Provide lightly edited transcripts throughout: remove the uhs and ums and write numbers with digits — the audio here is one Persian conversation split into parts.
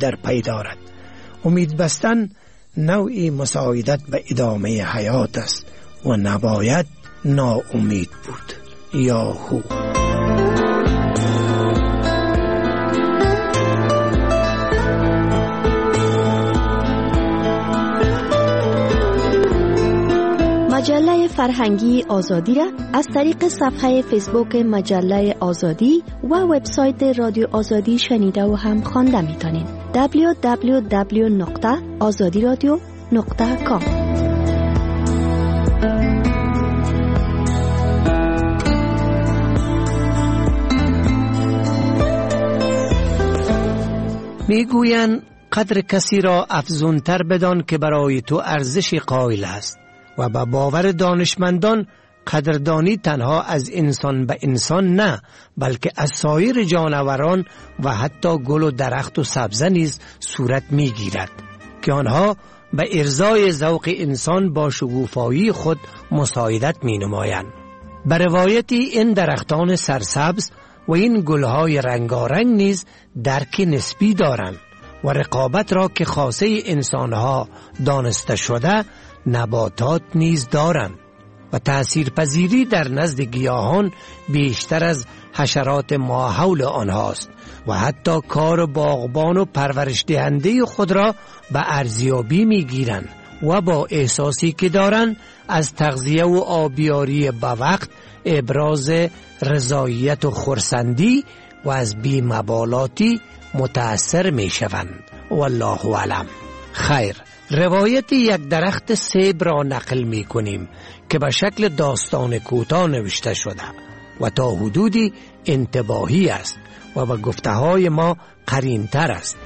در پی دارد. امید بستن نوعی مساعدت به ادامه حیات است و نباید ناامید بود. یاهو. مجله فرهنگی آزادی را از طریق صفحه فیسبوک مجله آزادی و وبسایت رادیو آزادی شنیده و هم خوانده می‌تونید. www.azadiradio.com. میگویند قدر کسی را افزونتر بدان که برای تو ارزش قائل است و به باور دانشمندان قدردانی تنها از انسان به انسان نه، بلکه از سایر جانوران و حتی گل و درخت و سبزه نیز صورت میگیرد که آنها به ارضای ذوق انسان با شگوفایی خود مساعدت می نمایند. به روایتی این درختان سرسبز و این گلهای رنگارنگ نیز درک نسبی دارند و رقابت را که خاصه انسانها دانسته شده نباتات نیز دارند و تأثیرپذیری در نزد گیاهان بیشتر از حشرات ماحول آنهاست و حتی کار باغبان و پرورش دهنده خود را به ارزیابی می گیرند و با احساسی که دارند از تغذیه و آبیاری به وقت، ابراز رضایت و خرسندی و از بی‌مبالاتی متأثر می شوند. والله اعلم. خیر، روایت یک درخت سیب را نقل می کنیم که به شکل داستان کوتاه نوشته شده و تا حدودی انتباهی است و به گفته های ما قرین تر است.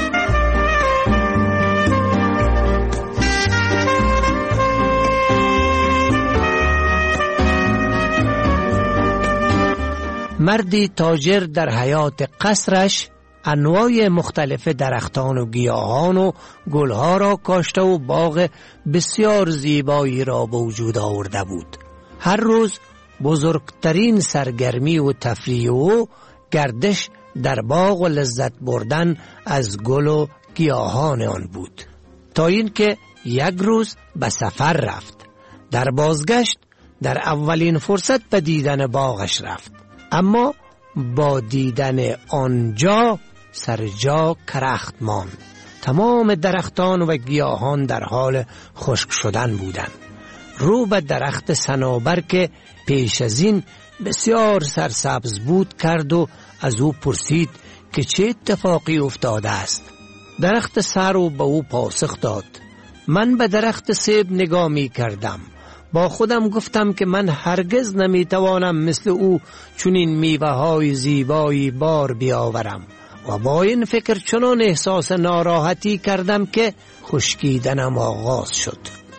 مردی تاجر در حیات قصرش انواع مختلف درختان و گیاهان و گلها را کاشته و باغ بسیار زیبایی را به وجود آورده بود. هر روز بزرگترین سرگرمی و تفریح و گردش در باغ و لذت بردن از گل و گیاهان آن بود، تا اینکه یک روز به سفر رفت. در بازگشت در اولین فرصت به دیدن باغش رفت، اما با دیدن آنجا سر جا کرخت ماند. تمام درختان و گیاهان در حال خشک شدن بودند. رو به درخت صنوبر که پیش از این بسیار سرسبز بود کرد و از او پرسید که چه اتفاقی افتاده است. درخت سرو به او پاسخ داد: من به درخت سیب نگاه می کردم، با خودم گفتم که من هرگز نمی توانم مثل او چنین میوه های زیبایی بار بیاورم و با این فکر چنان احساس ناراحتی کردم که خشکیدنم آغاز شد.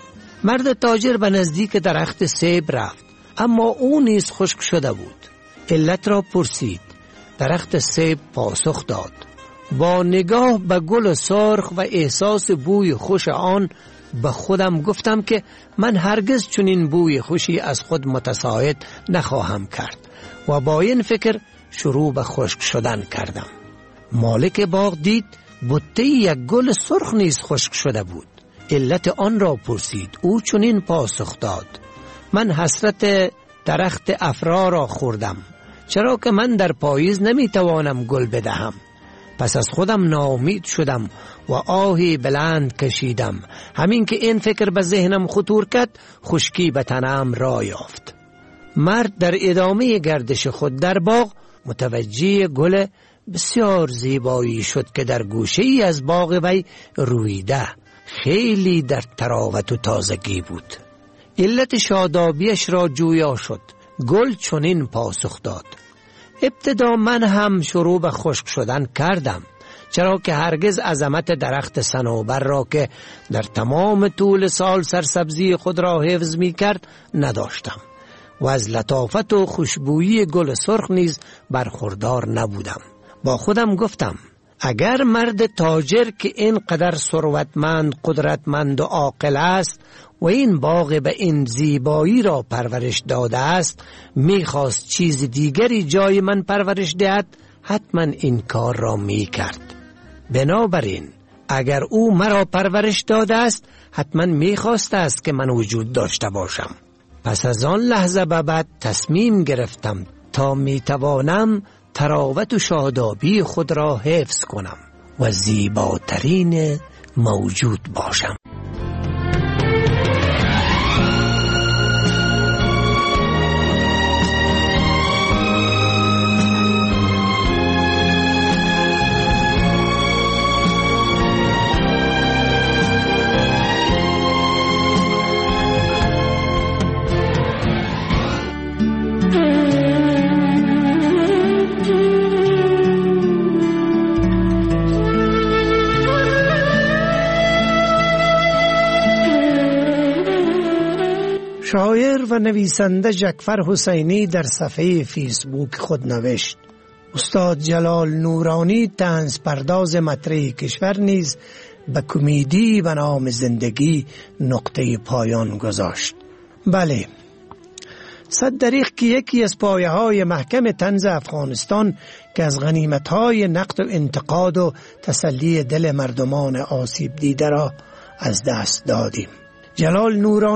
مرد تاجر به نزدیک درخت سیب رفت، اما او نیز خشک شده بود. علت را پرسید. درخت سیب پاسخ داد: با نگاه به گل سرخ و احساس بوی خوش آن به خودم گفتم که من هرگز چنین بوی خوشی از خود متساعد نخواهم کرد و با این فکر شروع به خشک شدن کردم. مالک باغ دید بوته یک گل سرخ نیز خشک شده بود. علت آن را پرسید. او چنین پاسخ داد: من حسرت درخت افرا را خوردم، چرا که من در پاییز نمیتوانم گل بدهم. پس از خودم ناامید شدم و آهی بلند کشیدم. همین که این فکر به ذهنم خطور کرد، خشکی به تنم را یافت. مرد در ادامه گردش خود در باغ متوجه گل بسیار زیبایی شد که در گوشه ای از باغ وی رویده، خیلی در تراوت و تازگی بود. علت شادابیش را جویا شد. گل چنین پاسخ داد: ابتدا من هم شروع به خشک شدن کردم، چرا که هرگز عظمت درخت صنوبر را که در تمام طول سال سرسبزی خود را حفظ می کرد نداشتم و از لطافت و خوشبویی گل سرخ نیز برخوردار نبودم. با خودم گفتم اگر مرد تاجر که اینقدر ثروتمند، قدرتمند و عاقل است و این باغ به این زیبایی را پرورش داده است میخواست چیز دیگری جای من پرورش دهد، حتما این کار را میکرد. بنابراین اگر او مرا پرورش داده است حتما می‌خواسته است که من وجود داشته باشم. پس از آن لحظه به بعد تصمیم گرفتم تا میتوانم تراوت و شادابی خود را حفظ کنم و زیباترین موجود باشم. شاعر و نویسنده جعفر حسینی در صفحه فیسبوک خود نوشت: استاد جلال نورانی طنز پرداز مطرح کشور نیز به کمدی به نام زندگی نقطه پایان گذاشت. بله، صد دریغ که یکی از پایه های محکم طنز افغانستان که از غنیمت های نقد و انتقاد و تسلی دل مردمان آسیب دیده را از دست دادیم. جلال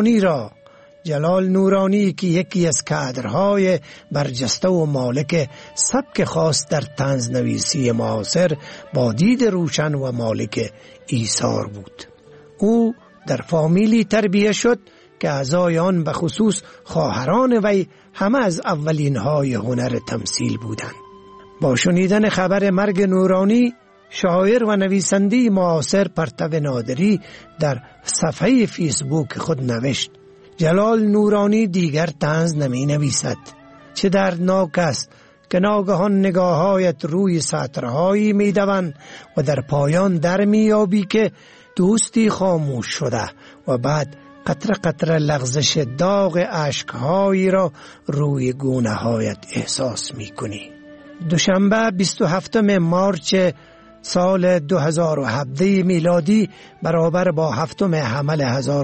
نورانی که یکی از کادرهای برجسته و مالک سبک خاص در طنز نویسی معاصر با دید روشن و مالک ایثار بود. او در فامیلی تربیه شد که اعضای آن به خصوص خواهران وی همه از اولین های هنر تمثیل بودند. با شنیدن خبر مرگ نورانی، شاعر و نویسنده معاصر پرتو نادری در صفحه فیسبوک خود نوشت: جلال نورانی دیگر طنز نمی نویسد. چه دردناک است که ناگهان نگاهایت روی سطرهایی می دوند و در پایان در می یابی که دوستی خاموش شده و بعد قطره قطره لغزش داغ اشکهایی را روی گونه هایت احساس می کنی. دوشنبه 27 مارچ سال 2017 میلادی برابر با 7 حمل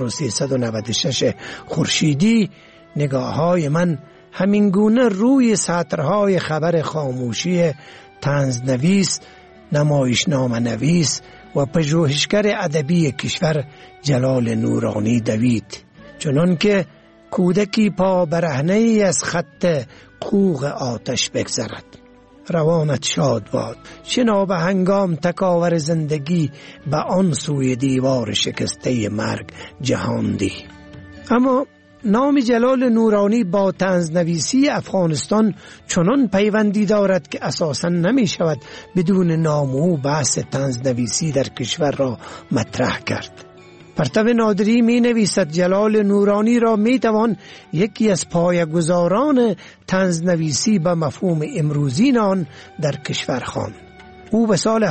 1396 خورشیدی، نگاه‌های من همینگونه روی سطرهای خبر خاموشی طنزنویس، نمایشنامه نویس و پژوهشگر ادبی کشور جلال نورانی دوید، چنان که کودکی پا برهنه‌ای از خط قوق آتش بگذرد. روانت شاد باد، شنا به هنگام تکاور زندگی به آن سوی دیوار شکسته مرگ جهاندی. اما نام جلال نورانی با طنزنویسی افغانستان چنان پیوندی دارد که اساساً نمی شود بدون نام او بحث طنزنویسی در کشور را مطرح کرد. پرتو نادری می نویسد جلال نورانی را می توان یکی از پایه‌گذاران طنزنویسی به مفهوم امروزین آن در کشور خواند. او به سال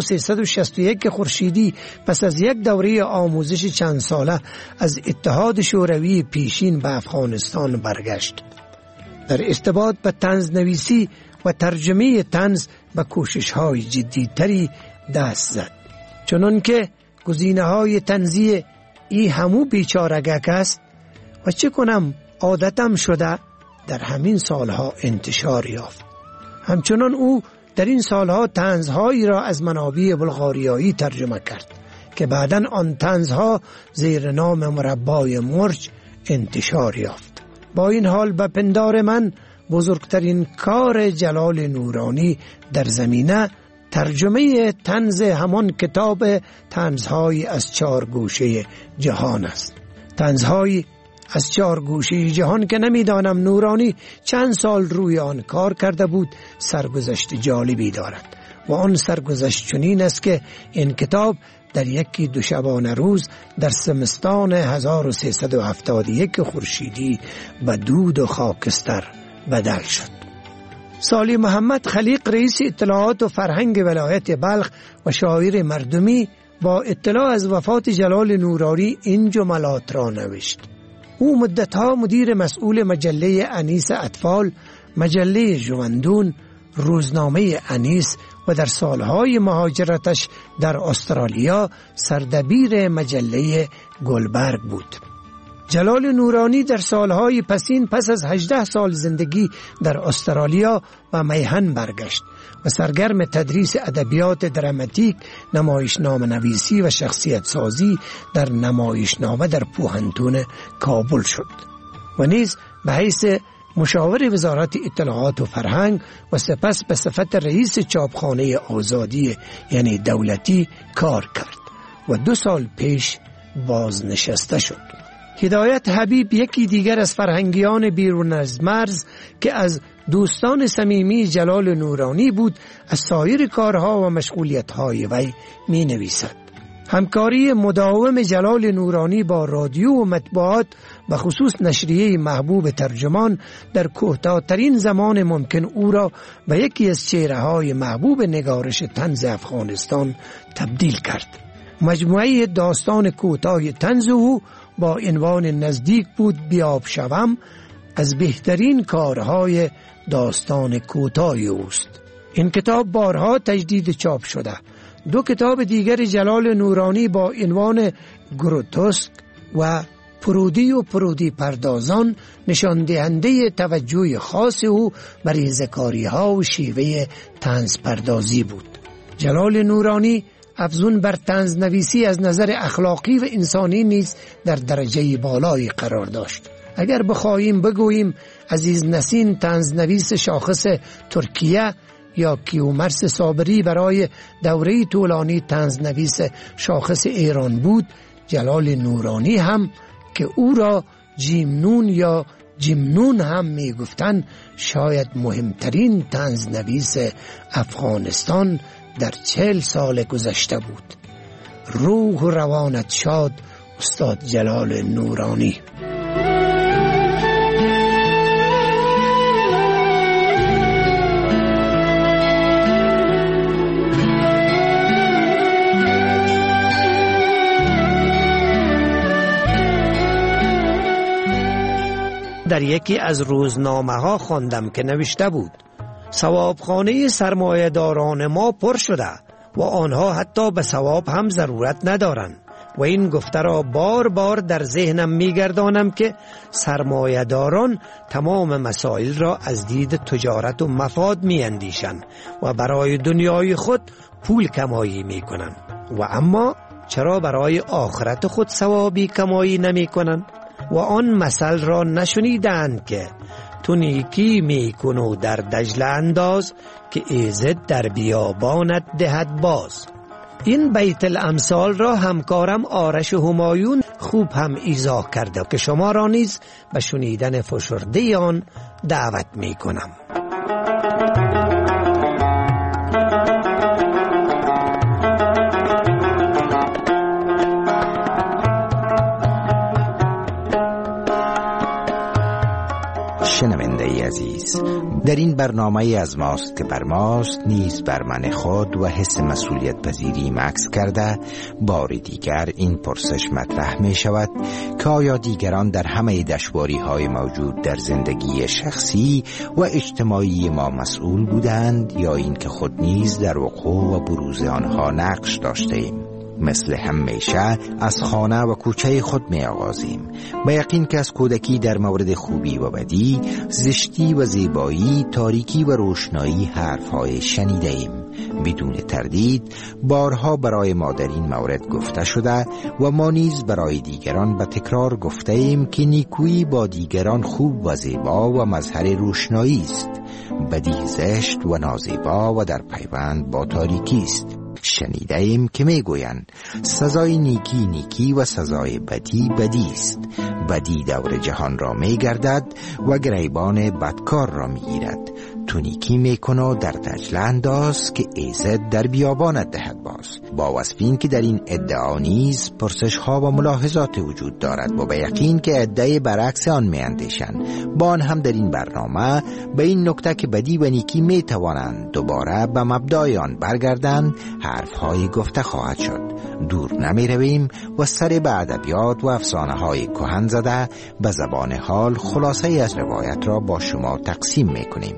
1361 خورشیدی پس از یک دوره آموزش چند ساله از اتحاد شوروی پیشین به افغانستان برگشت. در ارتباط به طنزنویسی و ترجمه طنز به کوشش‌های جدی‌تری دست زد، چنانکه گزینه‌های طنزی ای همو بیچارگک است و چه کنم عادتم شده در همین سالها انتشار یافت. همچنان او در این سالها طنزهایی را از منابع بلغاریایی ترجمه کرد که بعداً آن طنزها زیر نام مربای مرج انتشار یافت. با این حال به پندار من بزرگترین کار جلال نورانی در زمینه ترجمه طنز همان کتاب طنزهای از 4 گوشه جهان است. طنزهای از 4 گوشه جهان که نمیدانم نورانی چند سال روی آن کار کرده بود، سرگذشت جالبی دارد و آن سرگذشت چنین است که این کتاب در یکی دوشبانه روز در زمستان 1371 خورشیدی به دود و خاکستر بدل شد. سالی محمد خلیق رئیس اطلاعات و فرهنگ ولایت بلخ و شاعر مردمی با اطلاع از وفات جلال نورانی این جملات را نوشت: او مدتها مدیر مسئول مجله انیس اطفال، مجله ژوندون، روزنامه انیس و در سالهای مهاجرتش در استرالیا سردبیر مجله گلبرگ بود. جلال نورانی در سالهای پسین پس از 18 سال زندگی در استرالیا و میهن برگشت و سرگرم تدریس ادبیات دراماتیک، نمایشنامه نویسی و شخصیت سازی در نمایشنامه در پوهنتون کابل شد و نیز به حیث مشاور وزارت اطلاعات و فرهنگ و سپس به صفت رئیس چاپخانه آزادی یعنی دولتی کار کرد و 2 سال پیش بازنشسته شد. هدایت حبیب یکی دیگر از فرهنگیان بیرون از مرز که از دوستان صمیمی جلال نورانی بود، از سایر کارها و مشغولیت‌های وی می نویسد. همکاری مداوم جلال نورانی با رادیو و مطبوعات و خصوص نشریه محبوب ترجمان در کوتاه‌ترین زمان ممکن او را به یکی از چهره‌های محبوب نگارش طنز افغانستان تبدیل کرد. مجموعه داستان کوتاه طنز او با عنوان نزدیک بود بیاب شوم از بهترین کارهای داستان کوتاه اوست. این کتاب بارها تجدید چاپ شده. 2 کتاب دیگر جلال نورانی با عنوان گروتسک و پرودی و پرودی پردازان نشان دهنده توجه خاص او بر ریزکاری‌ها و شیوه طنز پردازی بود. جلال نورانی افزون بر طنز نویسی از نظر اخلاقی و انسانی نیز در درجه بالایی قرار داشت. اگر بخواهیم بگوییم عزیز نسین طنز نویس شاخص ترکیه یا کیومرث صابری برای دوره طولانی طنز نویس شاخص ایران بود، جلال نورانی هم که او را جیمنون یا جیمنون هم می گفتن شاید مهمترین طنز نویس افغانستان در 40 سال گذشته بود. روح و روانت شاد استاد جلال نورانی. در یکی از روزنامه ها خواندم که نوشته بود ثوابخانه سرمایه‌داران ما پر شده و آنها حتی به ثواب هم ضرورت ندارند و این گفته را بار بار در ذهنم می‌گردانم که سرمایه‌داران تمام مسائل را از دید تجارت و مفاد می‌اندیشند و برای دنیای خود پول کمایی می‌کنند و اما چرا برای آخرت خود ثوابی کمایی نمی‌کنند؟ و آن مثل را نشنیدند که تو نیکی میکن و در دجله انداز که ایزد در بیابانت دهد باز. این بیت الامثال را همکارم آرش همایون خوب هم ایضاح کرده که شما را نیز به شنیدن فشرده آن دعوت میکنم. شنونده عزیز، در این برنامه از ماست که بر ماست نیز بر من خود و حس مسئولیت پذیری مکس کرده بار دیگر این پرسش مطرح می شود که آیا دیگران در همه دشواری های موجود در زندگی شخصی و اجتماعی ما مسئول بودند یا این که خود نیز در وقوع و بروز آنها نقش داشته ایم؟ مثل همیشه از خانه و کوچه خود می آغازیم، با یقین که از کودکی در مورد خوبی و بدی، زشتی و زیبایی، تاریکی و روشنایی حرفهای شنیده ایم. بدون تردید بارها برای ما در این مورد گفته شده و ما نیز برای دیگران به تکرار گفته ایم که نیکویی با دیگران خوب و زیبا و مظهر روشنایی است، بدی زشت و نازیبا و در پیوند با تاریکی است. شنیده ایم که می گویند سزای نیکی نیکی و سزای بدی بدی است. بدی دور جهان را می گردد و گریبان بدکار را می گیرد. تو نیکی می کن و در دجله انداز که ایزد در بیابانت دهد باز. با وصفین که در این ادعا نیز پرسش ها و ملاحظات وجود دارد و به یقین که ادعای برعکس آن می اندیشند. با آن هم در این برنامه به این نکته که بدی و نیکی می توانند دوباره به مبدای آن برگردند حرف های گفته خواهد شد. دور نمی رویم و سر به ادبیات و افسانه های کهن زده به زبان حال خلاصه از روایت را با شما تقسیم می کنیم.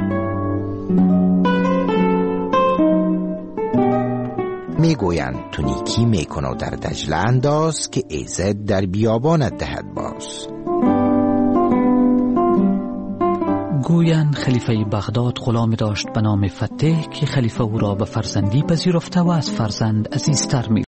می گویند تو نیکی می کن و در دجله انداز که ایزد در بیابانت دهد باز. گویند خلیفه بغداد غلام داشت به نام فتح که خلیفه او را به فرزندی پذیرفته و از فرزند عزیزتر می